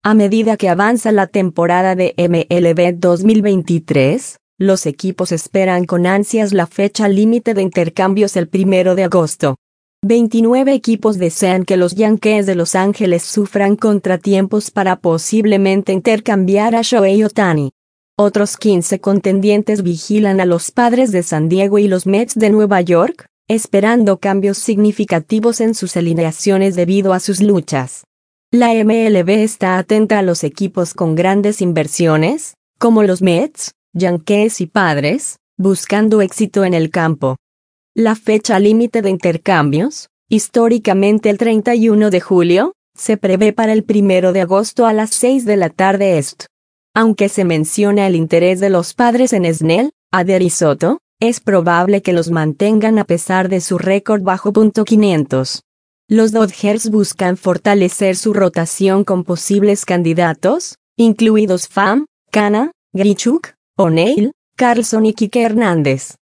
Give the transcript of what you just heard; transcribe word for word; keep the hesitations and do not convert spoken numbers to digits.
A medida que avanza la temporada de M L B dos mil veintitrés, los equipos esperan con ansias la fecha límite de intercambios el primero de agosto. veintinueve equipos desean que los Yankees de Los Ángeles sufran contratiempos para posiblemente intercambiar a Shohei Ohtani. Otros quince contendientes vigilan a los Padres de San Diego y los Mets de Nueva York, esperando cambios significativos en sus alineaciones debido a sus luchas. La M L B está atenta a los equipos con grandes inversiones, como los Mets, Yankees y Padres, buscando éxito en el campo. La fecha límite de intercambios, históricamente el treinta y uno de julio, se prevé para el primero de agosto a las seis de la tarde est. Aunque se menciona el interés de los Padres en Snell, Adair y Soto, es probable que los mantengan a pesar de su récord bajo punto quinientos. Los Dodgers buscan fortalecer su rotación con posibles candidatos, incluidos Pham, Canha, Grichuk, O'Neill, Carlson y Kike Hernández.